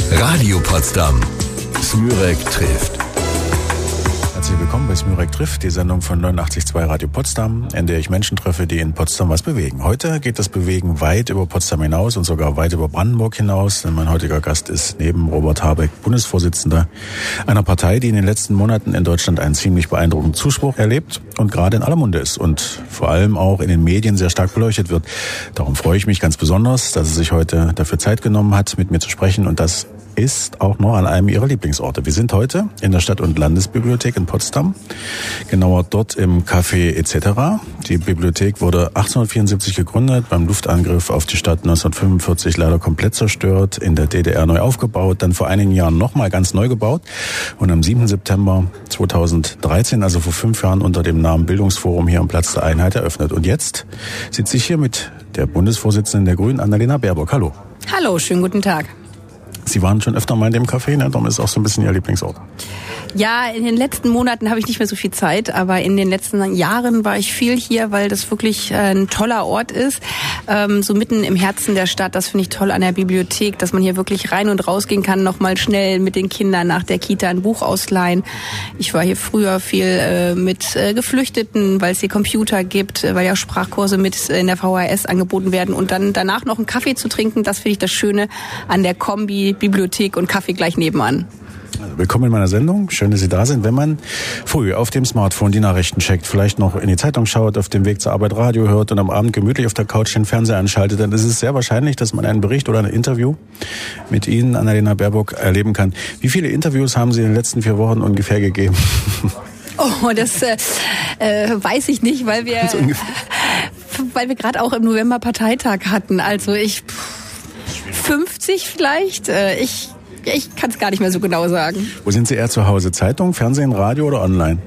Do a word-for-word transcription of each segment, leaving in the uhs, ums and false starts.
Radio Potsdam. Smürek trifft. Herzlich willkommen bei Smürek trifft, die Sendung von neunundachtzig Komma zwei Radio Potsdam, in der ich Menschen treffe, die in Potsdam was bewegen. Heute geht das Bewegen weit über Potsdam hinaus und sogar weit über Brandenburg hinaus, denn mein heutiger Gast ist neben Robert Habeck Bundesvorsitzender einer Partei, die in den letzten Monaten in Deutschland einen ziemlich beeindruckenden Zuspruch erlebt und gerade in aller Munde ist und vor allem auch in den Medien sehr stark beleuchtet wird. Darum freue ich mich ganz besonders, dass er sich heute dafür Zeit genommen hat, mit mir zu sprechen, und das ist auch noch an einem ihrer Lieblingsorte. Wir sind heute in der Stadt- und Landesbibliothek in Potsdam, genauer dort im Café et cetera. Die Bibliothek wurde achtzehnhundertvierundsiebzig gegründet, beim Luftangriff auf die Stadt neunzehnhundertfünfundvierzig leider komplett zerstört, in der D D R neu aufgebaut, dann vor einigen Jahren nochmal ganz neu gebaut und am siebten September zweitausenddreizehn, also vor fünf Jahren, unter dem Namen Bildungsforum hier am Platz der Einheit eröffnet. Und jetzt sitze ich hier mit der Bundesvorsitzenden der Grünen, Annalena Baerbock. Hallo. Hallo, schönen guten Tag. Sie waren schon öfter mal in dem Café, ne? Darum ist es auch so ein bisschen Ihr Lieblingsort. Ja, in den letzten Monaten habe ich nicht mehr so viel Zeit, aber in den letzten Jahren war ich viel hier, weil das wirklich ein toller Ort ist, ähm, so mitten im Herzen der Stadt. Das finde ich toll an der Bibliothek, dass man hier wirklich rein und rausgehen kann, noch mal schnell mit den Kindern nach der Kita ein Buch ausleihen. Ich war hier früher viel äh, mit äh, Geflüchteten, weil es hier Computer gibt, äh, weil ja Sprachkurse mit in der V H S angeboten werden, und dann danach noch einen Kaffee zu trinken, das finde ich das Schöne an der Kombi Bibliothek und Kaffee gleich nebenan. Also willkommen in meiner Sendung. Schön, dass Sie da sind. Wenn man früh auf dem Smartphone die Nachrichten checkt, vielleicht noch in die Zeitung schaut, auf dem Weg zur Arbeit Radio hört und am Abend gemütlich auf der Couch den Fernseher anschaltet, dann ist es sehr wahrscheinlich, dass man einen Bericht oder ein Interview mit Ihnen, Annalena Baerbock, erleben kann. Wie viele Interviews haben Sie in den letzten vier Wochen ungefähr gegeben? Oh, das äh, äh, weiß ich nicht, weil wir, weil wir gerade auch im November Parteitag hatten. Also ich fünfzig vielleicht. Äh, ich Ich kann es gar nicht mehr so genau sagen. Wo sind Sie eher zu Hause? Zeitung, Fernsehen, Radio oder online?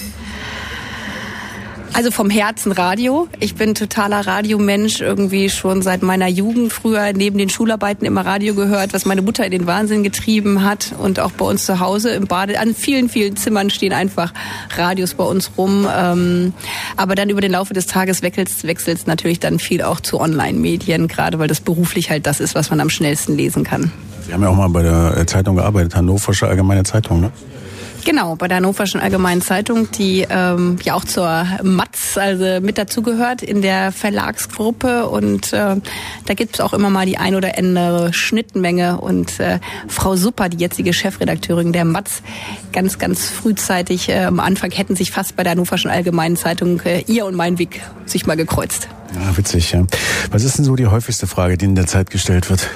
Also vom Herzen Radio. Ich bin totaler Radiomensch, irgendwie schon seit meiner Jugend. Früher neben den Schularbeiten immer Radio gehört, was meine Mutter in den Wahnsinn getrieben hat. Und auch bei uns zu Hause im Bade, an vielen, vielen Zimmern stehen einfach Radios bei uns rum. Aber dann über den Laufe des Tages wechselt es natürlich dann viel auch zu Online-Medien, gerade weil das beruflich halt das ist, was man am schnellsten lesen kann. Sie haben ja auch mal bei der Zeitung gearbeitet, Hannoversche Allgemeine Zeitung, ne? Genau, bei der Hannoverschen Allgemeinen Zeitung, die ähm, ja auch zur M A Z, also mit dazugehört in der Verlagsgruppe, und äh, da gibt es auch immer mal die ein oder andere Schnittmenge, und äh, Frau Supper, die jetzige Chefredakteurin der M A Z, ganz, ganz frühzeitig äh, am Anfang hätten sich fast bei der Hannoverschen Allgemeinen Zeitung äh, ihr und mein Weg sich mal gekreuzt. Ja, witzig, ja. Was ist denn so die häufigste Frage, die in der Zeit gestellt wird?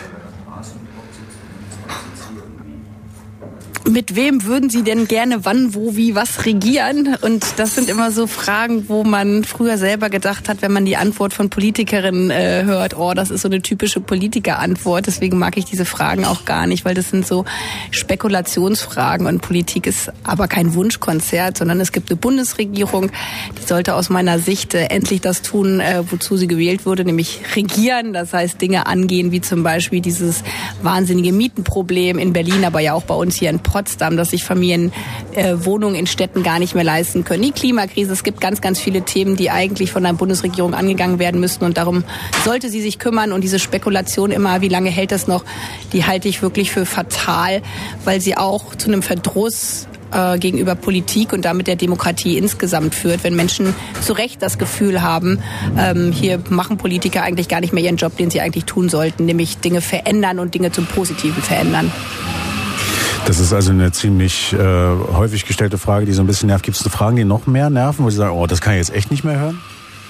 Mit wem würden Sie denn gerne wann, wo, wie, was regieren? Und das sind immer so Fragen, wo man früher selber gedacht hat, wenn man die Antwort von Politikerinnen äh, hört, oh, das ist so eine typische Politikerantwort. Deswegen mag ich diese Fragen auch gar nicht, weil das sind so Spekulationsfragen, und Politik ist aber kein Wunschkonzert, sondern es gibt eine Bundesregierung, die sollte aus meiner Sicht äh, endlich das tun, äh, wozu sie gewählt wurde, nämlich regieren. Das heißt, Dinge angehen, wie zum Beispiel dieses wahnsinnige Mietenproblem in Berlin, aber ja auch bei uns hier in Potsdam. Potsdam, dass sich Familien äh, Wohnungen in Städten gar nicht mehr leisten können. Die Klimakrise, es gibt ganz, ganz viele Themen, die eigentlich von der Bundesregierung angegangen werden müssten, und darum sollte sie sich kümmern. Und diese Spekulation immer, wie lange hält das noch, die halte ich wirklich für fatal, weil sie auch zu einem Verdruss äh, gegenüber Politik und damit der Demokratie insgesamt führt, wenn Menschen zu Recht das Gefühl haben, ähm, hier machen Politiker eigentlich gar nicht mehr ihren Job, den sie eigentlich tun sollten, nämlich Dinge verändern und Dinge zum Positiven verändern. Das ist also eine ziemlich äh, häufig gestellte Frage, die so ein bisschen nervt. Gibt es Fragen, die noch mehr nerven, wo Sie sagen, oh, das kann ich jetzt echt nicht mehr hören?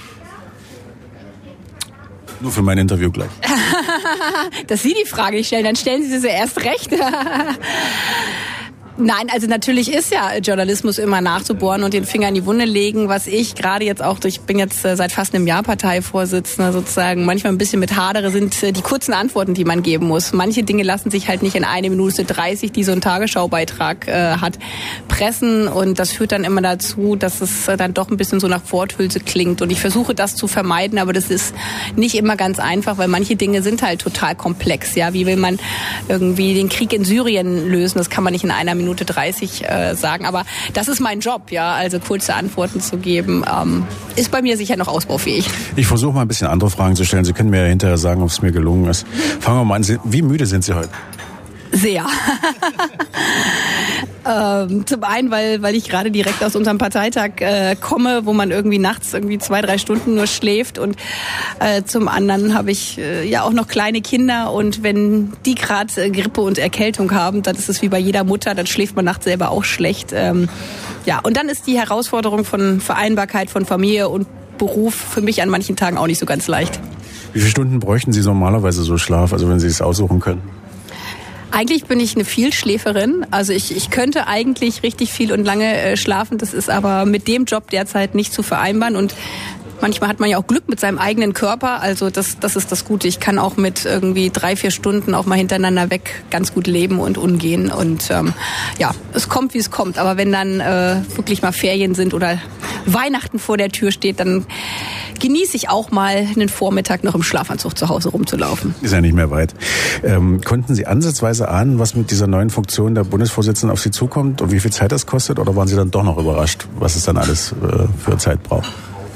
Nur für mein Interview gleich. Dass Sie die Frage stellen, dann stellen Sie sie erst recht. Nein, also natürlich ist ja Journalismus immer nachzubohren und den Finger in die Wunde legen, was ich gerade jetzt auch, ich bin jetzt seit fast einem Jahr Parteivorsitzender sozusagen, manchmal ein bisschen mit hadere, sind die kurzen Antworten, die man geben muss. Manche Dinge lassen sich halt nicht in eine Minute dreißig, die so ein Tagesschaubeitrag äh, hat, pressen, und das führt dann immer dazu, dass es dann doch ein bisschen so nach Worthülse klingt, und ich versuche das zu vermeiden, aber das ist nicht immer ganz einfach, weil manche Dinge sind halt total komplex. Ja, wie will man irgendwie den Krieg in Syrien lösen? Das kann man nicht in einer Minute dreißig äh, sagen, aber das ist mein Job, ja, also kurze Antworten zu geben, ähm, ist bei mir sicher noch ausbaufähig. Ich versuche mal ein bisschen andere Fragen zu stellen. Sie können mir ja hinterher sagen, ob es mir gelungen ist. Fangen wir mal an. Wie müde sind Sie heute? Sehr. ähm, zum einen, weil, weil ich gerade direkt aus unserem Parteitag äh, komme, wo man irgendwie nachts irgendwie zwei, drei Stunden nur schläft. Und äh, zum anderen habe ich äh, ja auch noch kleine Kinder. Und wenn die gerade äh, Grippe und Erkältung haben, dann ist es wie bei jeder Mutter, dann schläft man nachts selber auch schlecht. Ähm, ja, und dann ist die Herausforderung von Vereinbarkeit von Familie und Beruf für mich an manchen Tagen auch nicht so ganz leicht. Wie viele Stunden bräuchten Sie normalerweise so Schlaf, also wenn Sie es aussuchen können? Eigentlich bin ich eine Vielschläferin. Also ich, ich könnte eigentlich richtig viel und lange äh, schlafen. Das ist aber mit dem Job derzeit nicht zu vereinbaren. Und manchmal hat man ja auch Glück mit seinem eigenen Körper. Also das, das ist das Gute. Ich kann auch mit irgendwie drei, vier Stunden auch mal hintereinander weg ganz gut leben und umgehen. Und ähm, ja, es kommt, wie es kommt. Aber wenn dann äh, wirklich mal Ferien sind oder Weihnachten vor der Tür steht, dann genieße ich auch mal einen Vormittag noch im Schlafanzug zu Hause rumzulaufen. Ist ja nicht mehr weit. Ähm, konnten Sie ansatzweise ahnen, was mit dieser neuen Funktion der Bundesvorsitzenden auf Sie zukommt und wie viel Zeit das kostet? Oder waren Sie dann doch noch überrascht, was es dann alles äh, für Zeit braucht?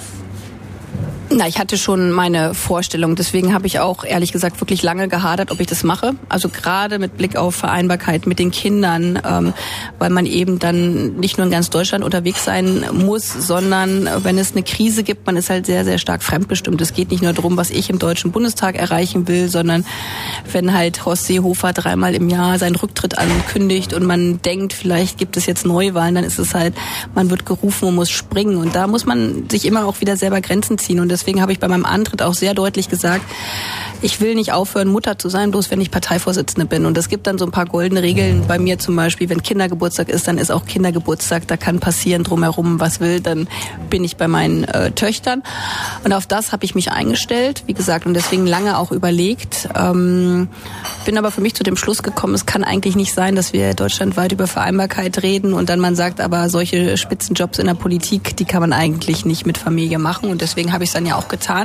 Na, ich hatte schon meine Vorstellung. Deswegen habe ich auch, ehrlich gesagt, wirklich lange gehadert, ob ich das mache. Also gerade mit Blick auf Vereinbarkeit mit den Kindern, ähm, weil man eben dann nicht nur in ganz Deutschland unterwegs sein muss, sondern wenn es eine Krise gibt, man ist halt sehr, sehr stark fremdbestimmt. Es geht nicht nur darum, was ich im Deutschen Bundestag erreichen will, sondern wenn halt Horst Seehofer dreimal im Jahr seinen Rücktritt ankündigt und man denkt, vielleicht gibt es jetzt Neuwahlen, dann ist es halt, man wird gerufen und muss springen. Und da muss man sich immer auch wieder selber Grenzen ziehen. Und das Deswegen habe ich bei meinem Antritt auch sehr deutlich gesagt, ich will nicht aufhören, Mutter zu sein, bloß wenn ich Parteivorsitzende bin. Und es gibt dann so ein paar goldene Regeln. Bei mir zum Beispiel, wenn Kindergeburtstag ist, dann ist auch Kindergeburtstag. Da kann passieren drumherum, was will, dann bin ich bei meinen äh, Töchtern. Und auf das habe ich mich eingestellt, wie gesagt, und deswegen lange auch überlegt. Ähm, bin aber für mich zu dem Schluss gekommen, es kann eigentlich nicht sein, dass wir deutschlandweit über Vereinbarkeit reden und dann man sagt, aber solche Spitzenjobs in der Politik, die kann man eigentlich nicht mit Familie machen. Und deswegen habe ich es dann ja auch getan.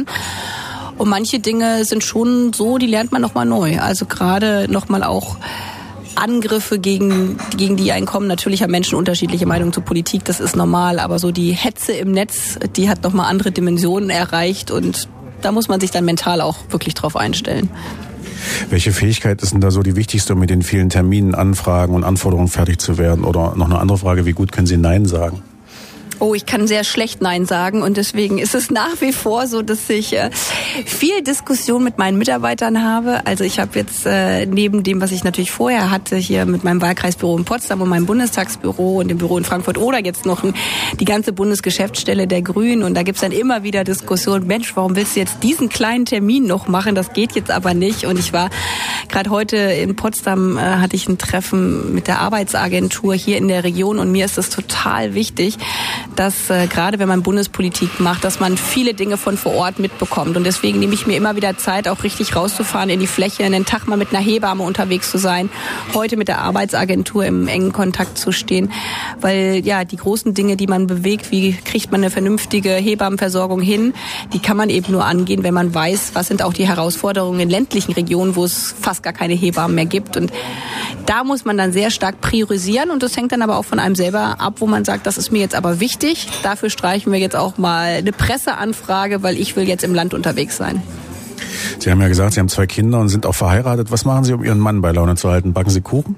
Und manche Dinge sind schon so, die lernt man nochmal neu. Also gerade nochmal auch Angriffe gegen, gegen die einkommen. Natürlich haben Menschen unterschiedliche Meinungen zur Politik, das ist normal. Aber so die Hetze im Netz, die hat nochmal andere Dimensionen erreicht. Und da muss man sich dann mental auch wirklich drauf einstellen. Welche Fähigkeit ist denn da so die wichtigste, um mit den vielen Terminen, Anfragen und Anforderungen fertig zu werden? Oder noch eine andere Frage, wie gut können Sie Nein sagen? Oh, ich kann sehr schlecht Nein sagen und deswegen ist es nach wie vor so, dass ich äh, viel Diskussion mit meinen Mitarbeitern habe. Also ich habe jetzt äh, neben dem, was ich natürlich vorher hatte, hier mit meinem Wahlkreisbüro in Potsdam und meinem Bundestagsbüro und dem Büro in Frankfurt oder jetzt noch ein, die ganze Bundesgeschäftsstelle der Grünen und da gibt's dann immer wieder Diskussionen, Mensch, warum willst du jetzt diesen kleinen Termin noch machen? Das geht jetzt aber nicht. Und ich war gerade heute in Potsdam, äh, hatte ich ein Treffen mit der Arbeitsagentur hier in der Region und mir ist es total wichtig, dass äh, gerade wenn man Bundespolitik macht, dass man viele Dinge von vor Ort mitbekommt. Und deswegen nehme ich mir immer wieder Zeit, auch richtig rauszufahren in die Fläche, einen Tag mal mit einer Hebamme unterwegs zu sein, heute mit der Arbeitsagentur im engen Kontakt zu stehen. Weil ja, die großen Dinge, die man bewegt, wie kriegt man eine vernünftige Hebammenversorgung hin, die kann man eben nur angehen, wenn man weiß, was sind auch die Herausforderungen in ländlichen Regionen, wo es fast gar keine Hebammen mehr gibt. Und da muss man dann sehr stark priorisieren und das hängt dann aber auch von einem selber ab, wo man sagt, das ist mir jetzt aber wichtig. Dafür streichen wir jetzt auch mal eine Presseanfrage, weil ich will jetzt im Land unterwegs sein. Sie haben ja gesagt, Sie haben zwei Kinder und sind auch verheiratet. Was machen Sie, um Ihren Mann bei Laune zu halten? Backen Sie Kuchen?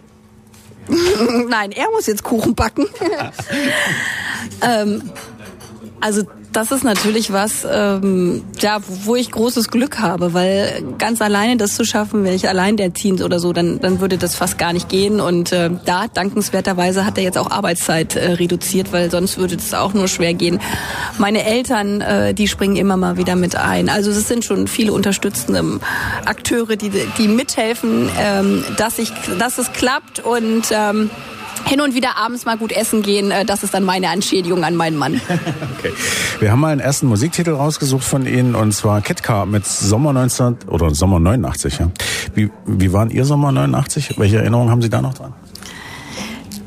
Nein, er muss jetzt Kuchen backen. ähm, also das ist natürlich was, ähm, ja, wo ich großes Glück habe, weil ganz alleine das zu schaffen, wenn ich alleinerziehend oder so, dann, dann würde das fast gar nicht gehen. Und äh, da, dankenswerterweise, hat er jetzt auch Arbeitszeit äh, reduziert, weil sonst würde es auch nur schwer gehen. Meine Eltern, äh, die springen immer mal wieder mit ein. Also es sind schon viele unterstützende Akteure, die, die mithelfen, ähm, dass, ich, dass es klappt und ähm, hin und wieder abends mal gut essen gehen, das ist dann meine Entschädigung an meinen Mann. Okay. Wir haben mal einen ersten Musiktitel rausgesucht von Ihnen und zwar Ketka mit Sommer neunzehn oder Sommer neunundachtzig. Ja. Wie, wie war Ihr Sommer neunundachtzig? Welche Erinnerungen haben Sie da noch dran?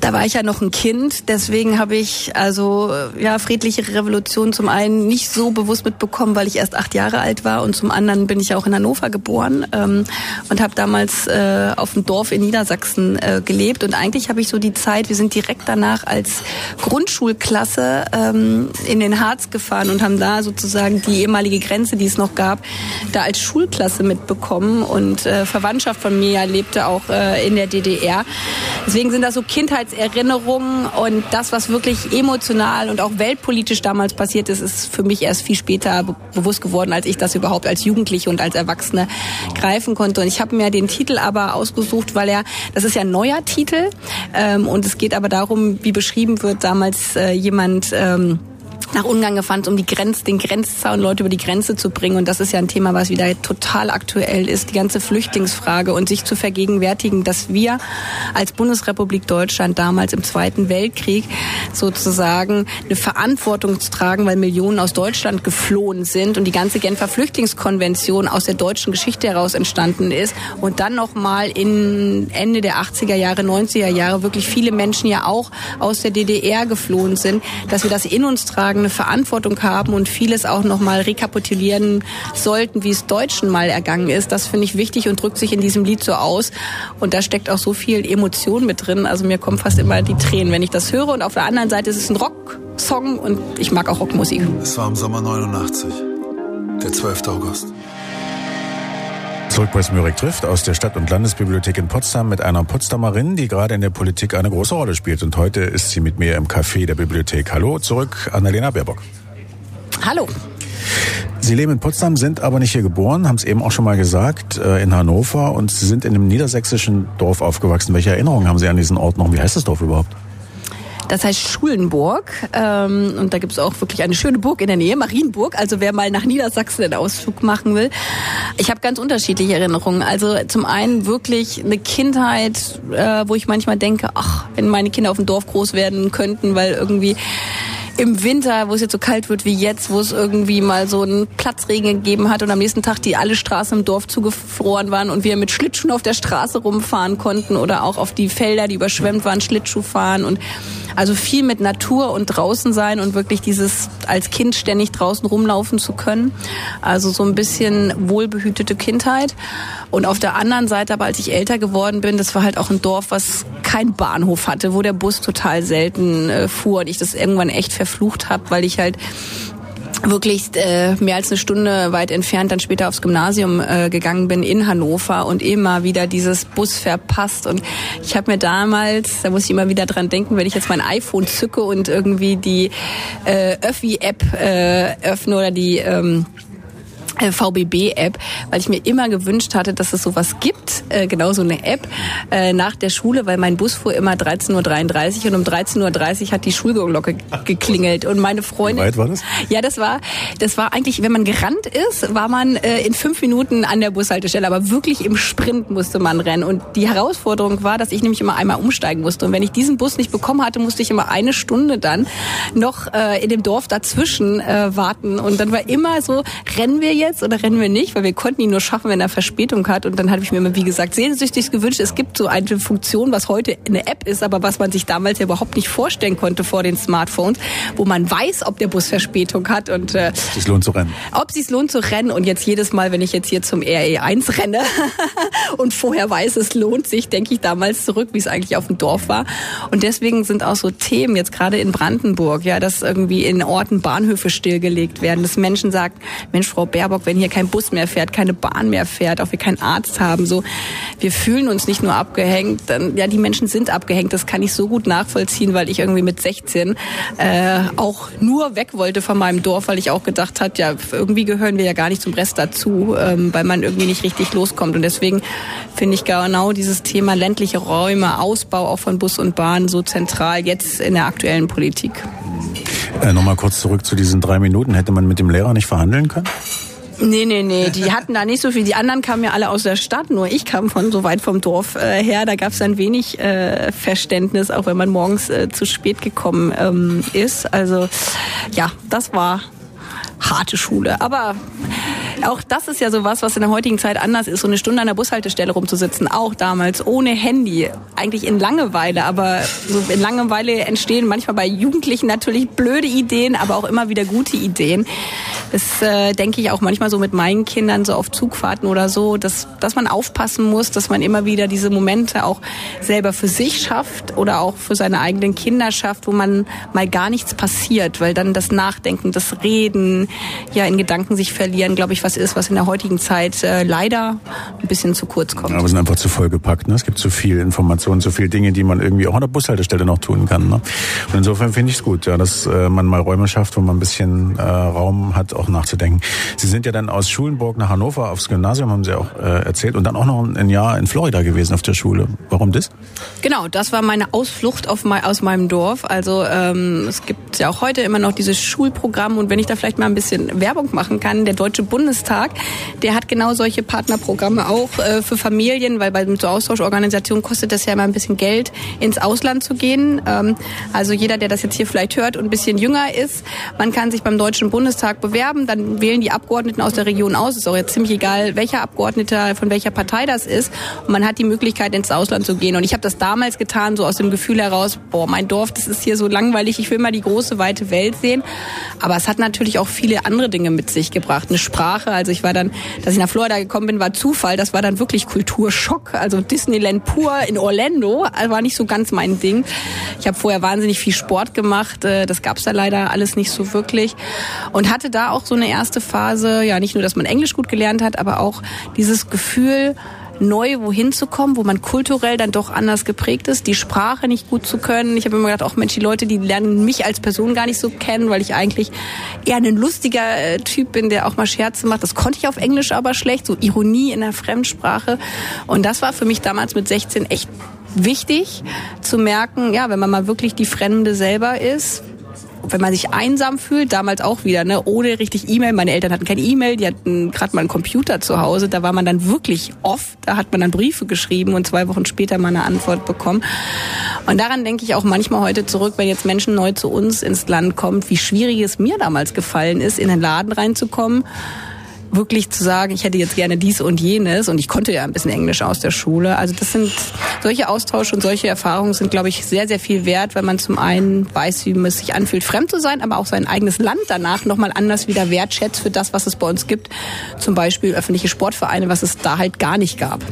Da war ich ja noch ein Kind, deswegen habe ich also ja friedliche Revolution zum einen nicht so bewusst mitbekommen, weil ich erst acht Jahre alt war, und zum anderen bin ich auch in Hannover geboren ähm, und habe damals äh, auf dem Dorf in Niedersachsen äh, gelebt, und eigentlich habe ich so die Zeit, wir sind direkt danach als Grundschulklasse ähm, in den Harz gefahren und haben da sozusagen die ehemalige Grenze, die es noch gab, da als Schulklasse mitbekommen, und äh, Verwandtschaft von mir lebte auch äh, in der D D R. Deswegen sind das so Kindheits Erinnerungen, und das, was wirklich emotional und auch weltpolitisch damals passiert ist, ist für mich erst viel später be- bewusst geworden, als ich das überhaupt als Jugendliche und als Erwachsene greifen konnte. Und ich habe mir den Titel aber ausgesucht, weil er, das ist ja ein neuer Titel, ähm, und es geht aber darum, wie beschrieben wird, damals äh, jemand ähm, nach Ungarn gefahren, um die Grenz, den Grenzzaun, Leute über die Grenze zu bringen. Und das ist ja ein Thema, was wieder total aktuell ist, die ganze Flüchtlingsfrage, und sich zu vergegenwärtigen, dass wir als Bundesrepublik Deutschland damals im Zweiten Weltkrieg sozusagen eine Verantwortung tragen, weil Millionen aus Deutschland geflohen sind und die ganze Genfer Flüchtlingskonvention aus der deutschen Geschichte heraus entstanden ist, und dann nochmal in Ende der achtziger Jahre, neunziger Jahre wirklich viele Menschen ja auch aus der D D R geflohen sind, dass wir das in uns tragen, eine Verantwortung haben und vieles auch nochmal rekapitulieren sollten, wie es Deutschen mal ergangen ist. Das finde ich wichtig und drückt sich in diesem Lied so aus. Und da steckt auch so viel Emotion mit drin. Also mir kommen fast immer die Tränen, wenn ich das höre. Und auf der anderen Seite ist es ein Rocksong, und ich mag auch Rockmusik. Es war im Sommer neunundachtzig, der zwölfte August. Zurück bei Smürek trifft aus der Stadt- und Landesbibliothek in Potsdam mit einer Potsdamerin, die gerade in der Politik eine große Rolle spielt. Und heute ist sie mit mir im Café der Bibliothek. Hallo, zurück, Annalena Baerbock. Hallo. Sie leben in Potsdam, sind aber nicht hier geboren, haben es eben auch schon mal gesagt, in Hannover, und Sie sind in einem niedersächsischen Dorf aufgewachsen. Welche Erinnerungen haben Sie an diesen Ort noch? Wie heißt das Dorf überhaupt? Das heißt Schulenburg, ähm, und da gibt es auch wirklich eine schöne Burg in der Nähe, Marienburg. Also wer mal nach Niedersachsen einen Ausflug machen will. Ich habe ganz unterschiedliche Erinnerungen. Also zum einen wirklich eine Kindheit, äh, wo ich manchmal denke, ach, wenn meine Kinder auf dem Dorf groß werden könnten, weil irgendwie im Winter, wo es jetzt so kalt wird wie jetzt, wo es irgendwie mal so einen Platzregen gegeben hat und am nächsten Tag die alle Straßen im Dorf zugefroren waren und wir mit Schlittschuhen auf der Straße rumfahren konnten oder auch auf die Felder, die überschwemmt waren, Schlittschuh fahren, und also viel mit Natur und draußen sein und wirklich dieses als Kind ständig draußen rumlaufen zu können. Also so ein bisschen wohlbehütete Kindheit. Und auf der anderen Seite, aber als ich älter geworden bin, das war halt auch ein Dorf, was keinen Bahnhof hatte, wo der Bus total selten äh, fuhr und ich das irgendwann echt verflucht habe, weil ich halt wirklich äh, mehr als eine Stunde weit entfernt dann später aufs Gymnasium äh, gegangen bin in Hannover und immer wieder dieses Bus verpasst. Und ich habe mir damals, da muss ich immer wieder dran denken, wenn ich jetzt mein iPhone zücke und irgendwie die äh, Öffi-App äh, öffne oder die ähm, V B B-App, weil ich mir immer gewünscht hatte, dass es sowas gibt, äh, genau so eine App äh, nach der Schule, weil mein Bus fuhr immer dreizehn Uhr dreiunddreißig und um dreizehn Uhr dreißig hat die Schulglocke geklingelt und meine Freundin... Wie weit war das? Ja, das war, das war eigentlich, wenn man gerannt ist, war man äh, in fünf Minuten an der Bushaltestelle, aber wirklich im Sprint musste man rennen, und die Herausforderung war, dass ich nämlich immer einmal umsteigen musste, und wenn ich diesen Bus nicht bekommen hatte, musste ich immer eine Stunde dann noch äh, in dem Dorf dazwischen äh, warten, und dann war immer so, rennen wir jetzt oder rennen wir nicht, weil wir konnten ihn nur schaffen, wenn er Verspätung hat. Und dann habe ich mir immer, wie gesagt, sehnsüchtig gewünscht, es gibt so eine Funktion, was heute eine App ist, aber was man sich damals ja überhaupt nicht vorstellen konnte vor den Smartphones, wo man weiß, ob der Bus Verspätung hat und äh, ob es sich lohnt zu rennen. Ob es sich lohnt zu rennen. Und jetzt jedes Mal, wenn ich jetzt hier zum R E eins renne und vorher weiß, es lohnt sich, denke ich damals zurück, wie es eigentlich auf dem Dorf war. Und deswegen sind auch so Themen, jetzt gerade in Brandenburg, ja, dass irgendwie in Orten Bahnhöfe stillgelegt werden, dass Menschen sagen, Mensch, Frau Baerbock, wenn hier kein Bus mehr fährt, keine Bahn mehr fährt, auch wir keinen Arzt haben, so, wir fühlen uns nicht nur abgehängt, dann, ja, die Menschen sind abgehängt, das kann ich so gut nachvollziehen, weil ich irgendwie mit sechzehn äh, auch nur weg wollte von meinem Dorf, weil ich auch gedacht habe, ja, irgendwie gehören wir ja gar nicht zum Rest dazu, ähm, weil man irgendwie nicht richtig loskommt, und deswegen finde ich genau dieses Thema ländliche Räume, Ausbau auch von Bus und Bahn so zentral jetzt in der aktuellen Politik. Äh, Nochmal kurz zurück zu diesen drei Minuten. Hätte man mit dem Lehrer nicht verhandeln können? Nee, nee, nee, die hatten da nicht so viel. Die anderen kamen ja alle aus der Stadt, nur ich kam von so weit vom Dorf äh, her. Da gab es dann wenig äh, Verständnis, auch wenn man morgens äh, zu spät gekommen ähm, ist. Also ja, das war harte Schule. Aber Auch das ist ja sowas, was in der heutigen Zeit anders ist, so eine Stunde an der Bushaltestelle rumzusitzen, auch damals ohne Handy, eigentlich in Langeweile, aber so in Langeweile entstehen manchmal bei Jugendlichen natürlich blöde Ideen, aber auch immer wieder gute Ideen. Das äh, denke ich auch manchmal so mit meinen Kindern so auf Zugfahrten oder so, dass, dass man aufpassen muss, dass man immer wieder diese Momente auch selber für sich schafft oder auch für seine eigenen Kinder schafft, wo man mal gar nichts passiert, weil dann das Nachdenken, das Reden, ja in Gedanken sich verlieren, glaube ich, was ist, was in der heutigen Zeit äh, leider ein bisschen zu kurz kommt. Ja, aber es sind einfach zu vollgepackt. Ne? Es gibt zu viel Informationen, zu viele Dinge, die man irgendwie auch an der Bushaltestelle noch tun kann. Ne? Und insofern finde ich es gut, ja, dass äh, man mal Räume schafft, wo man ein bisschen äh, Raum hat, auch nachzudenken. Sie sind ja dann aus Schulenburg nach Hannover aufs Gymnasium, haben Sie auch äh, erzählt, und dann auch noch ein Jahr in Florida gewesen auf der Schule. Warum das? Genau, das war meine Ausflucht auf mein, aus meinem Dorf. Also ähm, es gibt ja auch heute immer noch dieses Schulprogramm, und wenn ich da vielleicht mal ein bisschen Werbung machen kann, der Deutsche Bundestag, der hat genau solche Partnerprogramme auch äh, für Familien, weil bei so Austauschorganisationen kostet das ja immer ein bisschen Geld, ins Ausland zu gehen. Ähm, also jeder, der das jetzt hier vielleicht hört und ein bisschen jünger ist, man kann sich beim Deutschen Bundestag bewerben, dann wählen die Abgeordneten aus der Region aus. Ist auch jetzt ziemlich egal, welcher Abgeordneter von welcher Partei das ist. Und man hat die Möglichkeit, ins Ausland zu gehen. Und ich habe das damals getan, so aus dem Gefühl heraus, boah, mein Dorf, das ist hier so langweilig, ich will mal die große, weite Welt sehen. Aber es hat natürlich auch viele andere Dinge mit sich gebracht. Eine Sprache, also ich war dann, dass ich nach Florida gekommen bin, war Zufall. Das war dann wirklich Kulturschock. Also Disneyland pur in Orlando, war nicht so ganz mein Ding. Ich habe vorher wahnsinnig viel Sport gemacht. Das gab es da leider alles nicht so wirklich. Und hatte da auch so eine erste Phase, ja nicht nur, dass man Englisch gut gelernt hat, aber auch dieses Gefühl, neu wohin zu kommen, wo man kulturell dann doch anders geprägt ist, die Sprache nicht gut zu können. Ich habe immer gedacht, auch Mensch, die Leute, die lernen mich als Person gar nicht so kennen, weil ich eigentlich eher ein lustiger äh, Typ bin, der auch mal Scherze macht. Das konnte ich auf Englisch aber schlecht, so Ironie in der Fremdsprache. Und das war für mich damals mit sechzehn echt wichtig, zu merken, ja, wenn man mal wirklich die Fremde selber ist, wenn man sich einsam fühlt, damals auch wieder, ne, ohne richtig E-Mail. Meine Eltern hatten keine E-Mail, die hatten gerade mal einen Computer zu Hause. Da war man dann wirklich off. Da hat man dann Briefe geschrieben und zwei Wochen später mal eine Antwort bekommen. Und daran denke ich auch manchmal heute zurück, wenn jetzt Menschen neu zu uns ins Land kommen, wie schwierig es mir damals gefallen ist, in den Laden reinzukommen. Wirklich zu sagen, ich hätte jetzt gerne dies und jenes, und ich konnte ja ein bisschen Englisch aus der Schule. Also das sind solche Austausch und solche Erfahrungen sind, glaube ich, sehr, sehr viel wert, weil man zum einen weiß, wie es sich anfühlt, fremd zu sein, aber auch sein eigenes Land danach nochmal anders wieder wertschätzt für das, was es bei uns gibt. Zum Beispiel öffentliche Sportvereine, was es da halt gar nicht gab.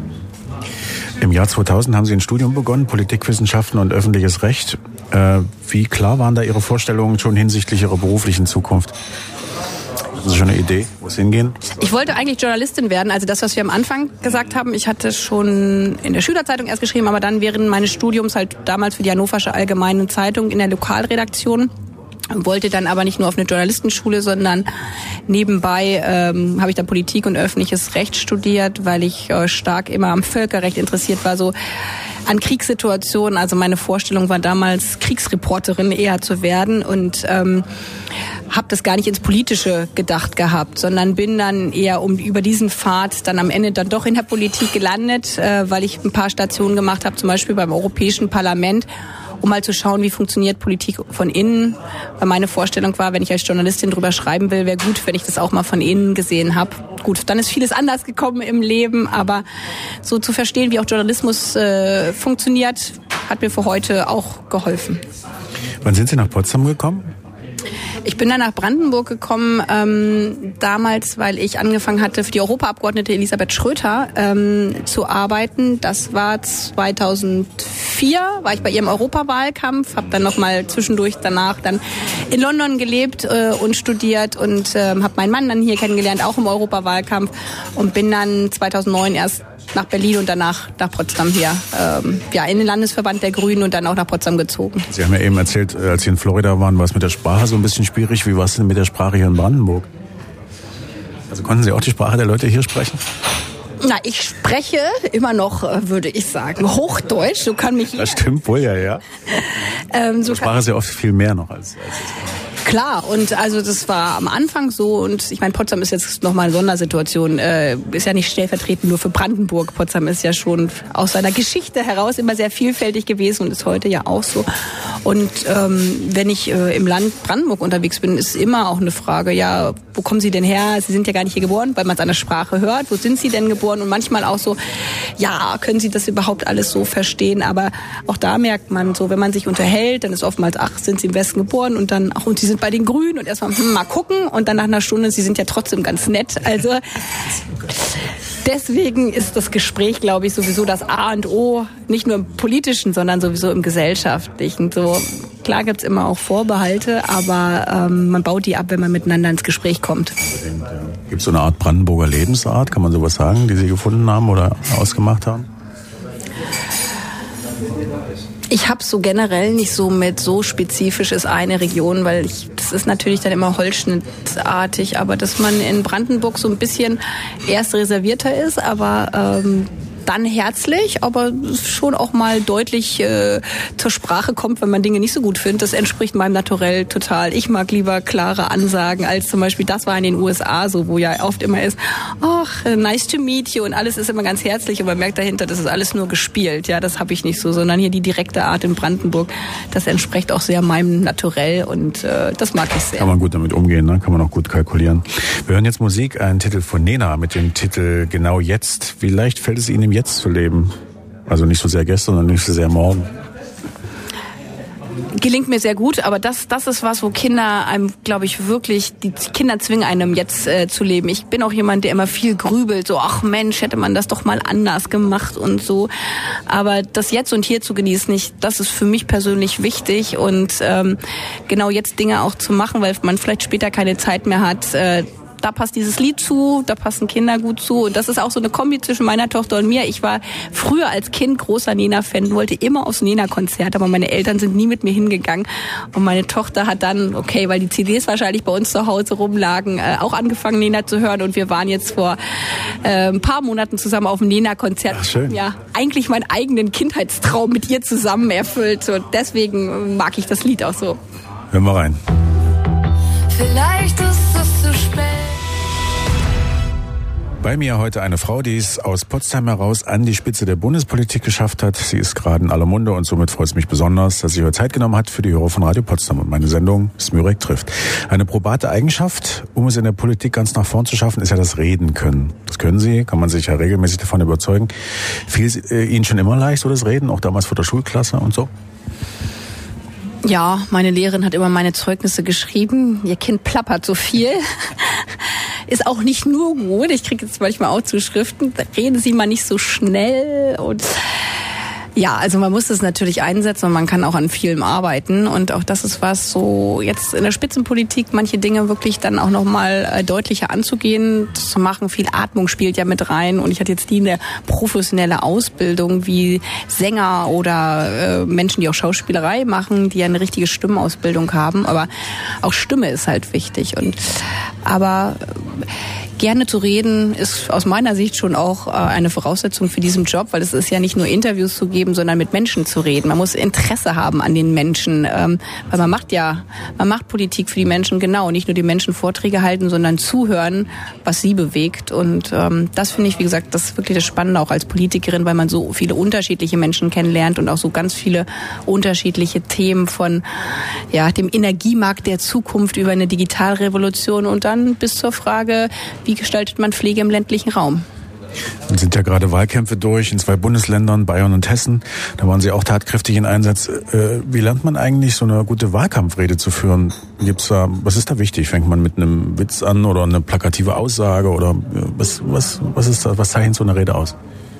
Im Jahr zweitausend haben Sie ein Studium begonnen, Politikwissenschaften und öffentliches Recht. Äh, wie klar waren da Ihre Vorstellungen schon hinsichtlich Ihrer beruflichen Zukunft? Haben Sie schon eine Idee, wo es hingehen? Ich wollte eigentlich Journalistin werden, also das, was wir am Anfang gesagt haben. Ich hatte schon in der Schülerzeitung erst geschrieben, aber dann während meines Studiums halt damals für die Hannoversche Allgemeine Zeitung in der Lokalredaktion. Wollte dann aber nicht nur auf eine Journalistenschule, sondern nebenbei ähm, habe ich dann Politik und öffentliches Recht studiert, weil ich äh, stark immer am Völkerrecht interessiert war, so an Kriegssituationen. Also meine Vorstellung war damals, Kriegsreporterin eher zu werden, und ähm, habe das gar nicht ins Politische gedacht gehabt, sondern bin dann eher um über diesen Pfad dann am Ende dann doch in der Politik gelandet, äh, weil ich ein paar Stationen gemacht habe, zum Beispiel beim Europäischen Parlament, um mal zu schauen, wie funktioniert Politik von innen. Weil meine Vorstellung war, wenn ich als Journalistin drüber schreiben will, wäre gut, wenn ich das auch mal von innen gesehen habe. Gut, dann ist vieles anders gekommen im Leben, aber so zu verstehen, wie auch Journalismus äh, funktioniert, hat mir für heute auch geholfen. Wann sind Sie nach Potsdam gekommen? Ich bin dann nach Brandenburg gekommen, ähm, damals, weil ich angefangen hatte, für die Europaabgeordnete Elisabeth Schröter ähm, zu arbeiten. Das war zweitausendvier, war ich bei ihrem Europawahlkampf, habe dann nochmal zwischendurch danach dann in London gelebt äh, und studiert und äh, habe meinen Mann dann hier kennengelernt, auch im Europawahlkampf, und bin dann zweitausendneun erst nach Berlin und danach nach Potsdam hier, ähm, ja, in den Landesverband der Grünen und dann auch nach Potsdam gezogen. Sie haben ja eben erzählt, als Sie in Florida waren, war es mit der Sprache so ein bisschen schwierig. Wie war es denn mit der Sprache hier in Brandenburg? Also konnten Sie auch die Sprache der Leute hier sprechen? Na, ich spreche immer noch, würde ich sagen, Hochdeutsch. So kann mich. Das stimmt wohl, ja, ja. ähm, so die Sprache ist ja oft viel mehr noch als. als Klar, und also das war am Anfang so, und ich meine, Potsdam ist jetzt nochmal eine Sondersituation, äh, ist ja nicht stellvertretend nur für Brandenburg. Potsdam ist ja schon aus seiner Geschichte heraus immer sehr vielfältig gewesen und ist heute ja auch so. Und ähm, wenn ich äh, im Land Brandenburg unterwegs bin, ist immer auch eine Frage, ja, wo kommen Sie denn her? Sie sind ja gar nicht hier geboren, weil man es an der Sprache hört. Wo sind Sie denn geboren? Und manchmal auch so, ja, können Sie das überhaupt alles so verstehen? Aber auch da merkt man so, wenn man sich unterhält, dann ist oftmals, ach, sind Sie im Westen geboren? Und dann, ach, und Sie sind bei den Grünen, und erstmal hm, mal gucken, und dann nach einer Stunde, Sie sind ja trotzdem ganz nett. Also deswegen ist das Gespräch, glaube ich, sowieso das A und O, nicht nur im Politischen, sondern sowieso im Gesellschaftlichen. So, klar gibt's immer auch Vorbehalte, aber ähm, man baut die ab, wenn man miteinander ins Gespräch kommt. Gibt es so eine Art Brandenburger Lebensart, kann man sowas sagen, die Sie gefunden haben oder ausgemacht haben? Ich habe so generell nicht so mit so spezifisch ist eine Region, weil ich, das ist natürlich dann immer holzschnittartig, aber dass man in Brandenburg so ein bisschen erst reservierter ist, aber ähm, dann herzlich, aber schon auch mal deutlich äh, zur Sprache kommt, wenn man Dinge nicht so gut findet. Das entspricht meinem Naturell total. Ich mag lieber klare Ansagen als zum Beispiel, das war in den U S A so, wo ja oft immer ist, ach, nice to meet you, und alles ist immer ganz herzlich, und man merkt dahinter, das ist alles nur gespielt. Ja, das habe ich nicht so, sondern hier die direkte Art in Brandenburg, das entspricht auch sehr meinem Naturell, und äh, das mag ich sehr. Kann man gut damit umgehen, ne? Kann man auch gut kalkulieren. Wir hören jetzt Musik, einen Titel von Nena mit dem Titel Genau jetzt. Wie leicht fällt es Ihnen im Jetzt zu leben? Also nicht so sehr gestern und nicht so sehr morgen. Gelingt mir sehr gut, aber das das ist was, wo Kinder einem, glaube ich, wirklich, die Kinder zwingen einem jetzt äh, zu leben. Ich bin auch jemand, der immer viel grübelt, so, ach Mensch, hätte man das doch mal anders gemacht und so. Aber das Jetzt und Hier zu genießen, ich, das ist für mich persönlich wichtig, und ähm, genau jetzt Dinge auch zu machen, weil man vielleicht später keine Zeit mehr hat. Äh, Da passt dieses Lied zu, da passen Kinder gut zu. Und das ist auch so eine Kombi zwischen meiner Tochter und mir. Ich war früher als Kind großer Nena-Fan, wollte immer aufs Nena-Konzert, aber meine Eltern sind nie mit mir hingegangen. Und meine Tochter hat dann, okay, weil die C Ds wahrscheinlich bei uns zu Hause rumlagen, äh, auch angefangen, Nena zu hören. Und wir waren jetzt vor äh, ein paar Monaten zusammen auf dem Nena-Konzert. Ach, schön. Ja, eigentlich meinen eigenen Kindheitstraum mit ihr zusammen erfüllt. Und deswegen mag ich das Lied auch so. Hören wir rein. Vielleicht ist es zu spät. Bei mir heute eine Frau, die es aus Potsdam heraus an die Spitze der Bundespolitik geschafft hat. Sie ist gerade in aller Munde, und somit freut es mich besonders, dass sie heute Zeit genommen hat für die Hörer von Radio Potsdam und meine Sendung Smürek trifft. Eine probate Eigenschaft, um es in der Politik ganz nach vorn zu schaffen, ist ja das Reden können. Das können Sie, kann man sich ja regelmäßig davon überzeugen. Fiel es Ihnen schon immer leicht, so das Reden, auch damals vor der Schulklasse und so? Ja, meine Lehrerin hat immer meine Zeugnisse geschrieben. Ihr Kind plappert so viel. Ist auch nicht nur gut. Ich kriege jetzt manchmal auch Zuschriften. Reden Sie mal nicht so schnell. Und ja, also man muss das natürlich einsetzen, und man kann auch an vielem arbeiten. Und auch das ist was, so jetzt in der Spitzenpolitik manche Dinge wirklich dann auch nochmal äh, deutlicher anzugehen, zu machen. Viel Atmung spielt ja mit rein. Und ich hatte jetzt nie eine professionelle Ausbildung wie Sänger oder äh, Menschen, die auch Schauspielerei machen, die ja eine richtige Stimmausbildung haben. Aber auch Stimme ist halt wichtig. Und aber äh, gerne zu reden ist aus meiner Sicht schon auch äh, eine Voraussetzung für diesen Job, weil es ist ja nicht nur Interviews zu geben, sondern mit Menschen zu reden. Man muss Interesse haben an den Menschen, ähm, weil man macht ja, man macht Politik für die Menschen, genau, nicht nur die Menschen Vorträge halten, sondern zuhören, was sie bewegt. Und ähm, das finde ich, wie gesagt, das ist wirklich das Spannende auch als Politikerin, weil man so viele unterschiedliche Menschen kennenlernt und auch so ganz viele unterschiedliche Themen von ja dem Energiemarkt der Zukunft über eine Digitalrevolution und dann bis zur Frage, wie gestaltet man Pflege im ländlichen Raum? Dann sind ja gerade Wahlkämpfe durch in zwei Bundesländern, Bayern und Hessen. Da waren Sie auch tatkräftig in Einsatz. Äh, wie lernt man eigentlich so eine gute Wahlkampfrede zu führen? Gibt's da, was ist da wichtig? Fängt man mit einem Witz an oder eine plakative Aussage oder was, was, was ist da, was zeichnet so eine Rede aus?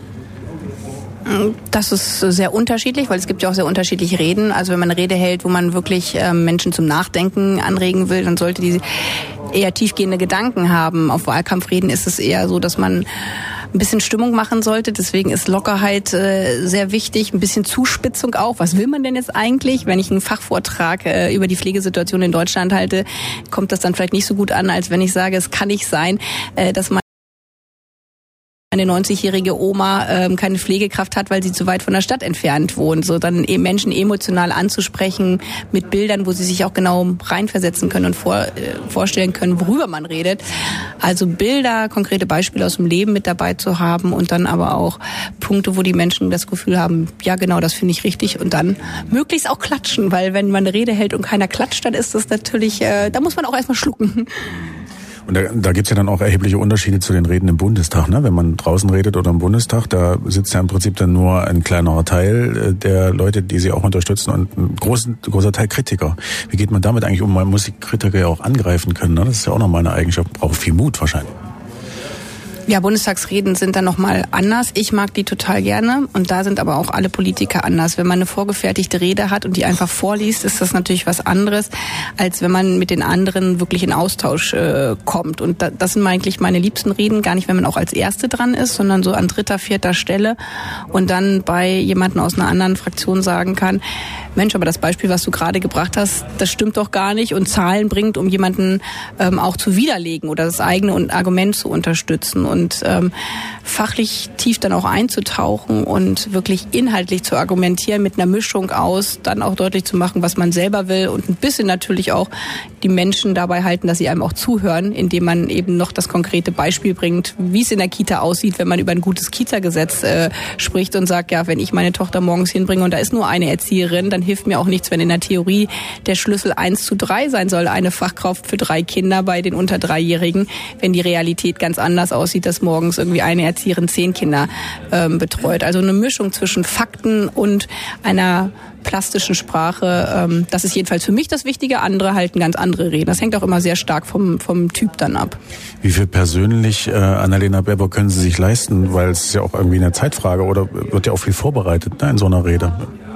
Das ist sehr unterschiedlich, weil es gibt ja auch sehr unterschiedliche Reden. Also wenn man eine Rede hält, wo man wirklich äh, Menschen zum Nachdenken anregen will, dann sollte die eher tiefgehende Gedanken haben. Auf Wahlkampfreden ist es eher so, dass man ein bisschen Stimmung machen sollte. Deswegen ist Lockerheit äh, sehr wichtig, ein bisschen Zuspitzung auch. Was will man denn jetzt eigentlich? Wenn ich einen Fachvortrag äh, über die Pflegesituation in Deutschland halte, kommt das dann vielleicht nicht so gut an, als wenn ich sage, es kann nicht sein, äh, dass man eine neunzigjährige Oma ähm, keine Pflegekraft hat, weil sie zu weit von der Stadt entfernt wohnt. So dann eben Menschen emotional anzusprechen mit Bildern, wo sie sich auch genau reinversetzen können und vor, äh, vorstellen können, worüber man redet. Also Bilder, konkrete Beispiele aus dem Leben mit dabei zu haben und dann aber auch Punkte, wo die Menschen das Gefühl haben, ja genau, das finde ich richtig und dann möglichst auch klatschen, weil wenn man eine Rede hält und keiner klatscht, dann ist das natürlich, äh, da muss man auch erstmal schlucken. Und da, da gibt's ja dann auch erhebliche Unterschiede zu den Reden im Bundestag, ne? Wenn man draußen redet oder im Bundestag, da sitzt ja im Prinzip dann nur ein kleinerer Teil der Leute, die sie auch unterstützen und ein großer, großer Teil Kritiker. Wie geht man damit eigentlich um? Man muss die Kritiker ja auch angreifen können, ne? Das ist ja auch nochmal eine Eigenschaft, braucht viel Mut wahrscheinlich. Ja, Bundestagsreden sind dann nochmal anders. Ich mag die total gerne und da sind aber auch alle Politiker anders. Wenn man eine vorgefertigte Rede hat und die einfach vorliest, ist das natürlich was anderes, als wenn man mit den anderen wirklich in Austausch äh, kommt. Und da, das sind eigentlich meine liebsten Reden, gar nicht, wenn man auch als Erste dran ist, sondern so an dritter, vierter Stelle und dann bei jemandem aus einer anderen Fraktion sagen kann, Mensch, aber das Beispiel, was du gerade gebracht hast, das stimmt doch gar nicht und Zahlen bringt, um jemanden ähm, auch zu widerlegen oder das eigene Argument zu unterstützen und ähm, fachlich tief dann auch einzutauchen und wirklich inhaltlich zu argumentieren mit einer Mischung aus, dann auch deutlich zu machen, was man selber will und ein bisschen natürlich auch die Menschen dabei halten, dass sie einem auch zuhören, indem man eben noch das konkrete Beispiel bringt, wie es in der Kita aussieht, wenn man über ein gutes Kita-Gesetz äh, spricht und sagt, ja, wenn ich meine Tochter morgens hinbringe und da ist nur eine Erzieherin, dann hilft mir auch nichts, wenn in der Theorie der Schlüssel eins zu drei sein soll, eine Fachkraft für drei Kinder bei den unter Dreijährigen, wenn die Realität ganz anders aussieht, dass morgens irgendwie eine Erzieherin zehn Kinder ähm, betreut. Also eine Mischung zwischen Fakten und einer plastischen Sprache, ähm, das ist jedenfalls für mich das Wichtige. Andere halten ganz andere Reden. Das hängt auch immer sehr stark vom, vom Typ dann ab. Wie viel persönlich, äh, Annalena Baerbock, können Sie sich leisten? Weil es ist ja auch irgendwie eine Zeitfrage oder wird ja auch viel vorbereitet, ne, in so einer Rede?